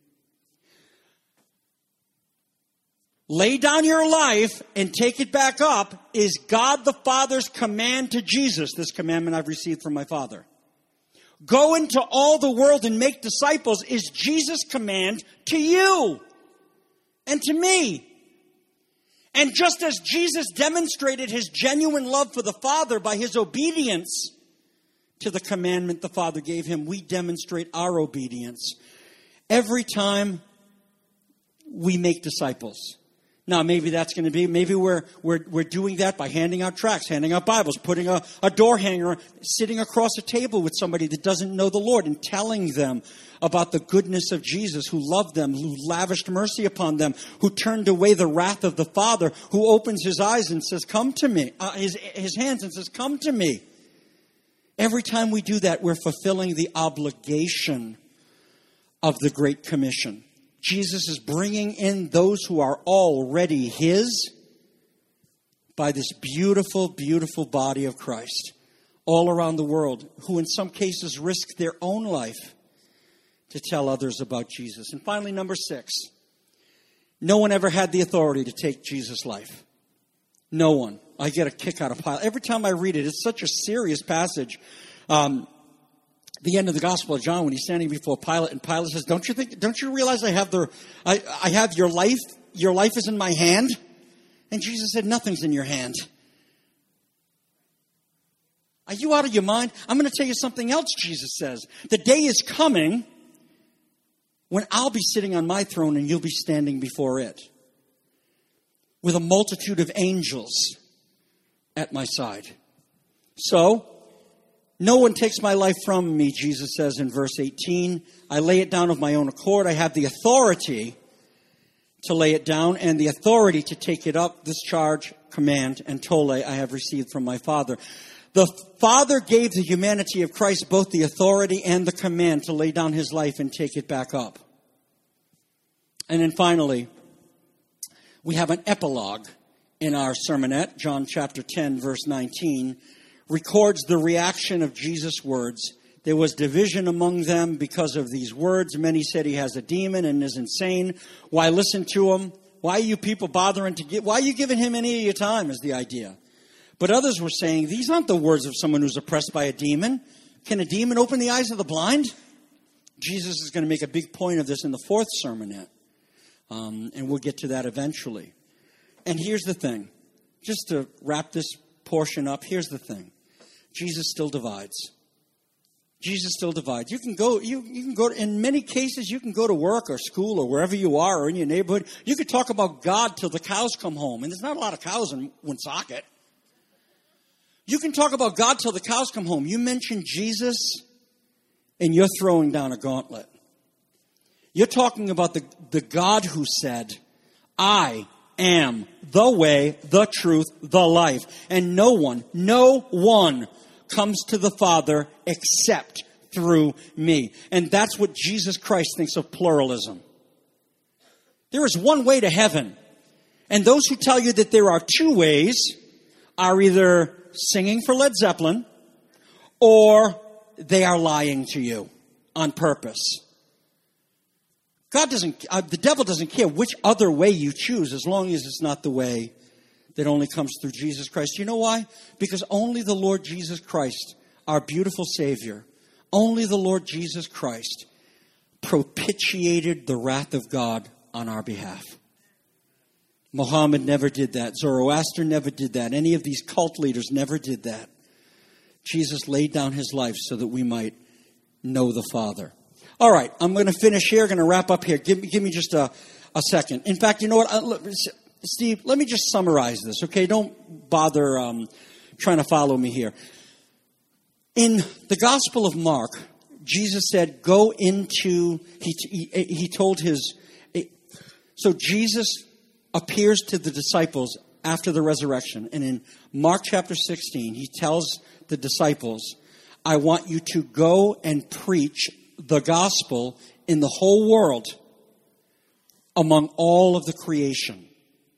Lay down your life and take it back up is God the Father's command to Jesus. This commandment I've received from my Father. Go into all the world and make disciples is Jesus' command to you and to me. And just as Jesus demonstrated his genuine love for the Father by his obedience to the commandment the Father gave him, we demonstrate our obedience every time we make disciples. Now, maybe that's going to be, maybe we're doing that by handing out tracts, handing out Bibles, putting a door hanger, sitting across a table with somebody that doesn't know the Lord and telling them about the goodness of Jesus, who loved them, who lavished mercy upon them, who turned away the wrath of the Father, who opens his eyes and says, come to me, his hands and says, come to me. Every time we do that, we're fulfilling the obligation of the Great Commission. Jesus is bringing in those who are already his by this beautiful, beautiful body of Christ all around the world, who in some cases risk their own life to tell others about Jesus. And finally, number 6, no one ever had the authority to take Jesus' life. No one. I get a kick out of Pilate. Every time I read it, it's such a serious passage. The end of the Gospel of John, when he's standing before Pilate, and Pilate says, don't you realize I have your life? Your life is in my hand? And Jesus said, nothing's in your hand. Are you out of your mind? I'm going to tell you something else, Jesus says. The day is coming when I'll be sitting on my throne and you'll be standing before it, with a multitude of angels at my side. So, no one takes my life from me, Jesus says in verse 18. I lay it down of my own accord. I have the authority to lay it down and the authority to take it up. This charge, command, and tole I have received from my Father. The Father gave the humanity of Christ both the authority and the command to lay down his life and take it back up. And then finally, we have an epilogue in our sermonette. John chapter 10, verse 19, records the reaction of Jesus' words. There was division among them because of these words. Many said he has a demon and is insane. Why listen to him? Why are you people bothering why are you giving him any of your time is the idea. But others were saying, these aren't the words of someone who's oppressed by a demon. Can a demon open the eyes of the blind? Jesus is going to make a big point of this in the 4th sermonette. And we'll get to that eventually. And here's the thing. Just to wrap this portion up, here's the thing. Jesus still divides. Jesus still divides. You can go, in many cases, you can go to work or school or wherever you are or in your neighborhood. You could talk about God till the cows come home. And there's not a lot of cows in Woonsocket. You can talk about God till the cows come home. You mention Jesus and you're throwing down a gauntlet. You're talking about the God who said, I am the way, the truth, the life. And no one comes to the Father except through me. And that's what Jesus Christ thinks of pluralism. There is one way to heaven. And those who tell you that there are 2 ways are either singing for Led Zeppelin or they are lying to you on purpose. The devil doesn't care which other way you choose as long as it's not the way that only comes through Jesus Christ. You know why? Because only the Lord Jesus Christ, our beautiful Savior, only the Lord Jesus Christ propitiated the wrath of God on our behalf. Muhammad never did that. Zoroaster never did that. Any of these cult leaders never did that. Jesus laid down his life so that we might know the Father. All right, I'm going to finish here, going to wrap up here. Give me just a second. In fact, you know what? Steve, let me just summarize this, okay? Don't bother trying to follow me here. In the Gospel of Mark, Jesus said, go into, he told his, so Jesus appears to the disciples after the resurrection. And in Mark chapter 16, he tells the disciples, I want you to go and preach the gospel in the whole world among all of the creation.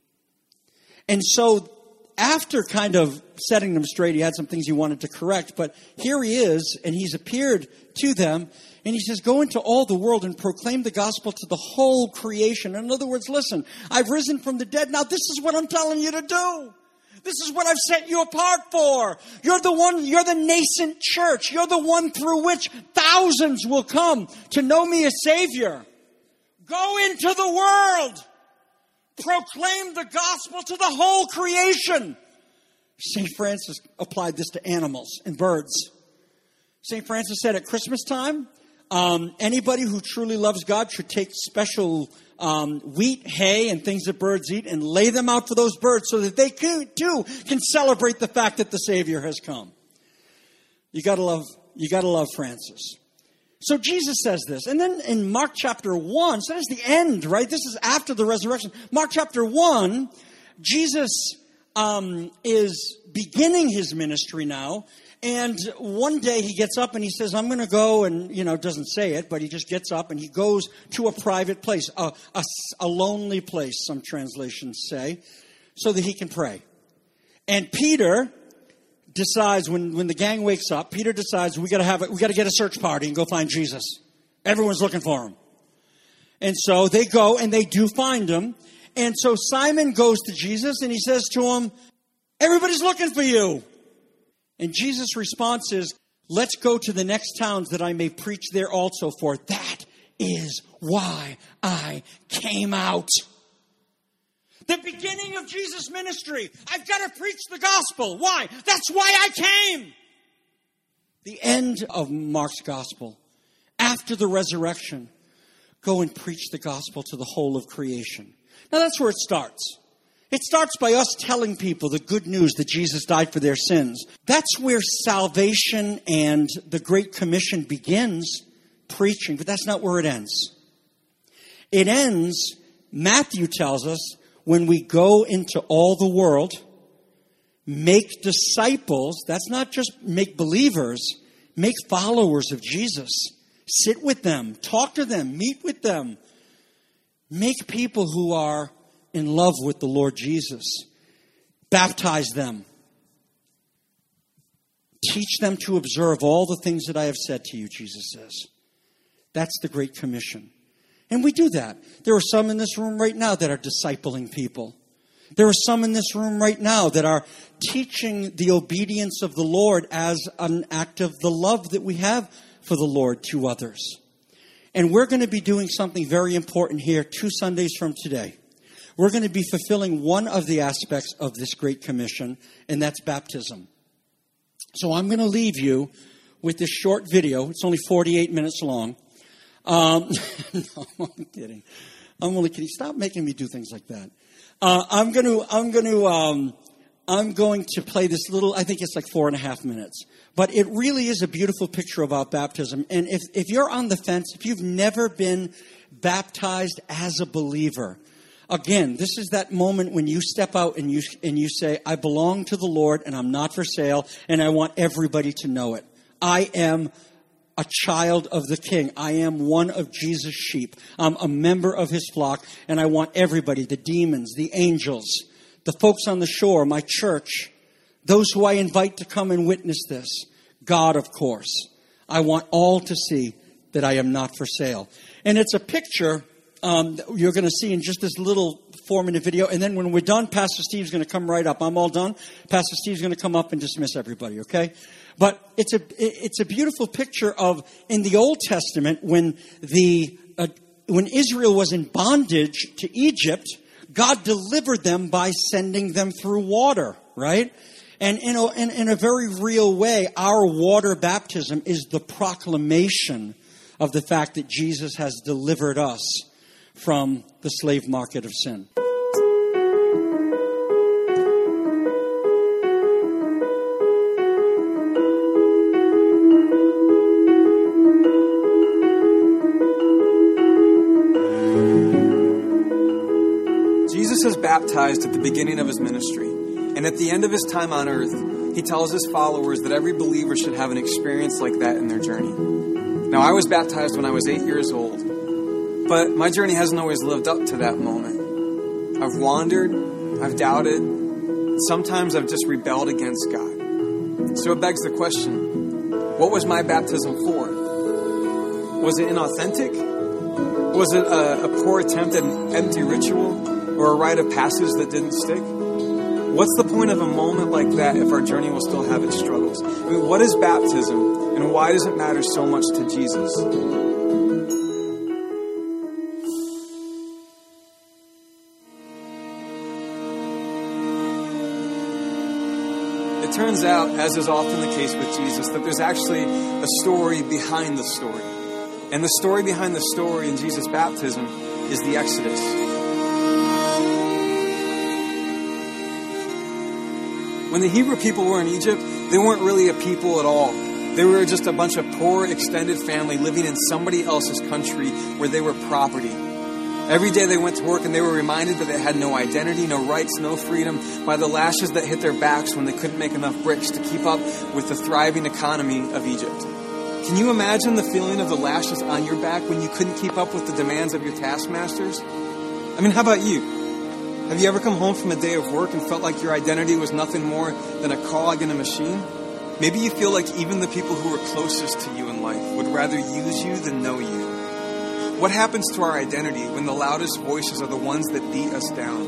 And so after kind of setting them straight, he had some things he wanted to correct, but here he is, and he's appeared to them, and he says, go into all the world and proclaim the gospel to the whole creation. In other words, listen, I've risen from the dead. Now this is what I'm telling you to do. This is what I've set you apart for. You're the nascent church. You're the one through which thousands will come to know me as Savior. Go into the world. Proclaim the gospel to the whole creation. St. Francis applied this to animals and birds. St. Francis said at Christmas time, anybody who truly loves God should take special wheat, hay, and things that birds eat and lay them out for those birds so that they too can celebrate the fact that the Savior has come. You gotta love Francis. So Jesus says this. And then in Mark chapter 1, so that's the end, right? This is after the resurrection. Mark chapter 1, Jesus is beginning his ministry now. And one day he gets up and he says, I'm going to go, and, doesn't say it, but he just gets up and he goes to a private place, a lonely place, some translations say, so that he can pray. And Peter decides, when the gang wakes up, Peter decides we got to get a search party and go find Jesus. Everyone's looking for him. And so they go and they do find him. And so Simon goes to Jesus and he says to him, everybody's looking for you. And Jesus' response is, let's go to the next towns that I may preach there also, for that is why I came out. The beginning of Jesus' ministry. I've got to preach the gospel. Why? That's why I came. The end of Mark's gospel. After the resurrection, go and preach the gospel to the whole of creation. Now that's where it starts. It starts by us telling people the good news that Jesus died for their sins. That's where salvation and the Great Commission begins, preaching, but that's not where it ends. It ends, Matthew tells us, when we go into all the world, make disciples. That's not just make believers, make followers of Jesus. Sit with them, talk to them, meet with them. Make people who are in love with the Lord Jesus. Baptize them. Teach them to observe all the things that I have said to you, Jesus says. That's the Great Commission. And we do that. There are some in this room right now that are discipling people. There are some in this room right now that are teaching the obedience of the Lord as an act of the love that we have for the Lord to others. And we're going to be doing something very important here 2 Sundays from today. We're going to be fulfilling one of the aspects of this Great Commission, and that's baptism. So I'm going to leave you with this short video. It's only 48 minutes long. No, I'm kidding. I'm only kidding. Stop making me do things like that. I'm going to play this little, I think it's like 4.5 minutes. But it really is a beautiful picture about baptism. And if you're on the fence, if you've never been baptized as a believer, again, this is that moment when you step out and you say, I belong to the Lord and I'm not for sale, and I want everybody to know it. I am a child of the King. I am one of Jesus' sheep. I'm a member of his flock, and I want everybody, the demons, the angels, the folks on the shore, my church, those who I invite to come and witness this, God, of course. I want all to see that I am not for sale. And it's a picture you're going to see in just this little 4-minute video. And then when we're done, Pastor Steve's going to come right up. I'm all done. Pastor Steve's going to come up and dismiss everybody, okay? But it's a beautiful picture of, in the Old Testament, when Israel was in bondage to Egypt, God delivered them by sending them through water, right? And in a very real way, our water baptism is the proclamation of the fact that Jesus has delivered us from the slave market of sin. Jesus is baptized at the beginning of his ministry, and at the end of his time on earth, he tells his followers that every believer should have an experience like that in their journey. Now, I was baptized when I was 8 years old, but my journey hasn't always lived up to that moment. I've wandered, I've doubted, sometimes I've just rebelled against God. So it begs the question, what was my baptism for? Was it inauthentic? Was it a poor attempt at an empty ritual? Or a rite of passage that didn't stick? What's the point of a moment like that if our journey will still have its struggles? I mean, what is baptism, and why does it matter so much to Jesus? It turns out, as is often the case with Jesus, that there's actually a story behind the story. And the story behind the story in Jesus' baptism is the Exodus. When the Hebrew people were in Egypt, they weren't really a people at all. They were just a bunch of poor, extended family living in somebody else's country where they were property. Every day they went to work and they were reminded that they had no identity, no rights, no freedom by the lashes that hit their backs when they couldn't make enough bricks to keep up with the thriving economy of Egypt. Can you imagine the feeling of the lashes on your back when you couldn't keep up with the demands of your taskmasters? I mean, how about you? Have you ever come home from a day of work and felt like your identity was nothing more than a cog in a machine? Maybe you feel like even the people who are closest to you in life would rather use you than know you. What happens to our identity when the loudest voices are the ones that beat us down?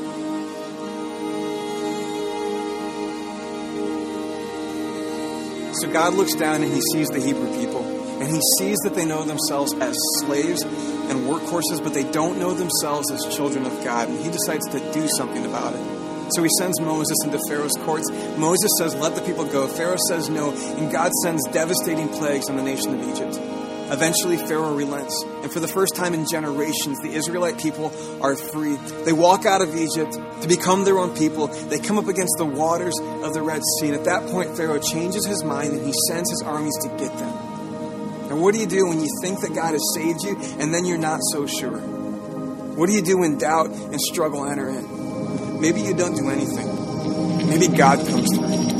So God looks down and he sees the Hebrew people, and he sees that they know themselves as slaves and workhorses, but they don't know themselves as children of God. And he decides to do something about it. So he sends Moses into Pharaoh's courts. Moses says, let the people go. Pharaoh says no. And God sends devastating plagues on the nation of Egypt. Eventually, Pharaoh relents. And for the first time in generations, the Israelite people are freed. They walk out of Egypt to become their own people. They come up against the waters of the Red Sea. And at that point, Pharaoh changes his mind and he sends his armies to get them. And what do you do when you think that God has saved you and then you're not so sure? What do you do when doubt and struggle enter in? Maybe you don't do anything. Maybe God comes through.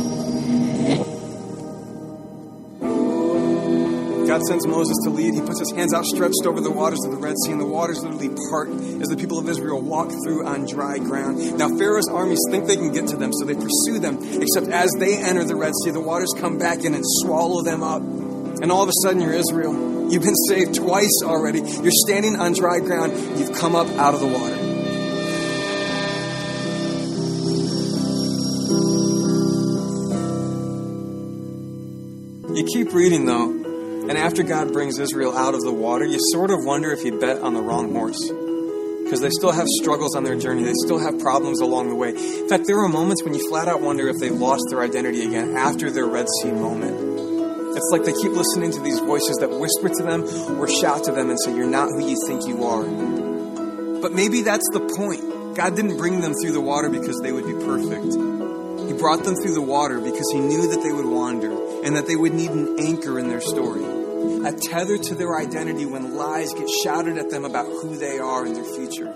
God sends Moses to lead. He puts his hands outstretched over the waters of the Red Sea, and the waters literally part as the people of Israel walk through on dry ground. Now, Pharaoh's armies think they can get to them, so they pursue them, except as they enter the Red Sea, the waters come back in and swallow them up. And all of a sudden, you're Israel. You've been saved twice already. You're standing on dry ground. You've come up out of the water. You keep reading, though, and after God brings Israel out of the water, you sort of wonder if he bet on the wrong horse. Because they still have struggles on their journey. They still have problems along the way. In fact, there are moments when you flat out wonder if they've lost their identity again after their Red Sea moment. It's like they keep listening to these voices that whisper to them or shout to them and say, you're not who you think you are. But maybe that's the point. God didn't bring them through the water because they would be perfect. He brought them through the water because he knew that they would wander and that they would need an anchor in their story. A tether to their identity when lies get shouted at them about who they are and their future.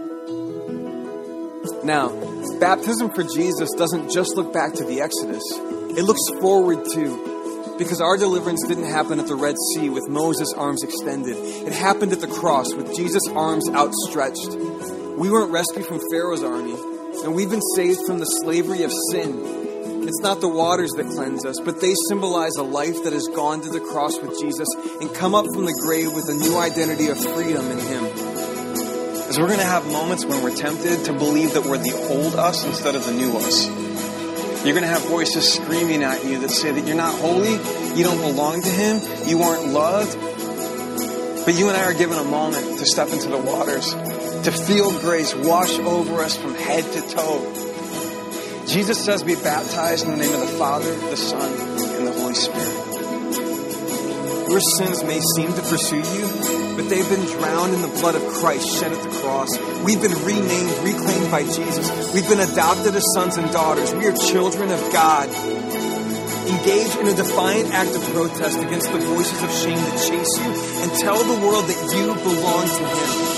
Now, baptism for Jesus doesn't just look back to the Exodus. It looks forward too. Because our deliverance didn't happen at the Red Sea with Moses' arms extended. It happened at the cross with Jesus' arms outstretched. We weren't rescued from Pharaoh's army, and we've been saved from the slavery of sin. It's not the waters that cleanse us, but they symbolize a life that has gone to the cross with Jesus and come up from the grave with a new identity of freedom in him. Because we're going to have moments when we're tempted to believe that we're the old us instead of the new us. You're going to have voices screaming at you that say that you're not holy, you don't belong to him, you aren't loved. But you and I are given a moment to step into the waters, to feel grace wash over us from head to toe. Jesus says be baptized in the name of the Father, the Son, and the Holy Spirit. Your sins may seem to pursue you, but they've been drowned in the blood of Christ shed at the cross. We've been renamed, reclaimed by Jesus. We've been adopted as sons and daughters. We are children of God. Engage in a defiant act of protest against the voices of shame that chase you, and tell the world that you belong to Him.